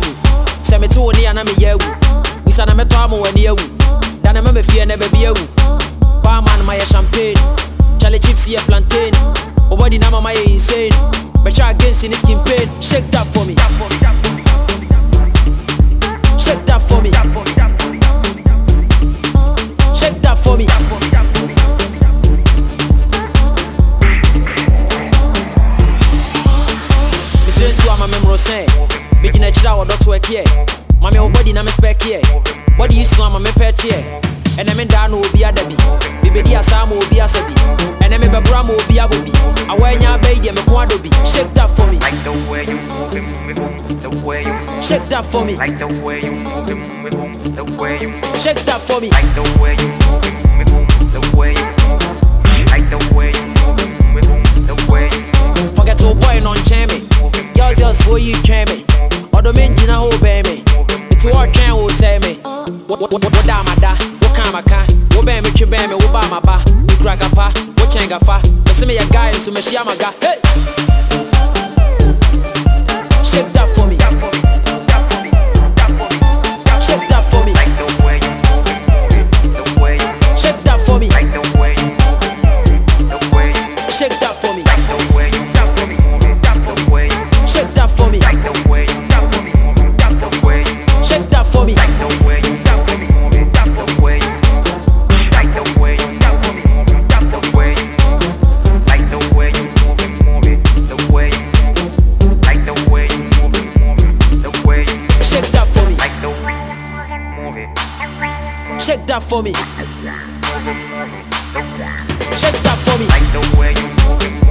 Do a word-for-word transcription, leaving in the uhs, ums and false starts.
Se me to ni ana me yewu. Isa na me to amo wani yewu. Dana me me fie na baby yewu. Barman my champagne. Charlie chips here plantain. Oh body na mama ye insane. But try against in skin pain. Shake that for me. Shake that for me. Shake that for me. Listen to my memory say. Making a child or not work here. Mommy, your body na me spec here. What do you see? I'm a me pet here. And I'm in down will be a debby. Baby, dear Sam will be a sabi. And I'm a Bram will be a bobby. I wear your baby, I'm a quadobi. Shake that for me. Like the way you move it, move it, move the way you move. Shake that for me. Like the way you move it, move it, move the way you move. Shake that for me. Like the way you move it, move it, move the way you move. Like the way you move it, move it, move the way you move. Forget to boy non chammy. Girls just for you chammy. Or the men you know baby. It's what can will say me. What what what damn da? What can I can? What be me you be me? What ba my ba? You crack a pa? What changa fa? Listen me a guy so me share my guy. Hey. Shake that for me. Shake that for me. Like the way you move it, move it, the way you move. Shake that for me. Like the way you move it, move it, the way you move. Shake that for me. Like the way you move it, move it, the way you move. Shake that for me. Like the way you move it, move it, the way you move. Shake that for me. Like the way you move it, move it, the way you move. Like the way you move it, move it, the way you move. Like the way you move it, move it, the way you move. Like the way you move it, move it, the way you move. Shake that for me. Like the way you move it, Shake that for me. Shake that for me. like the way you move it.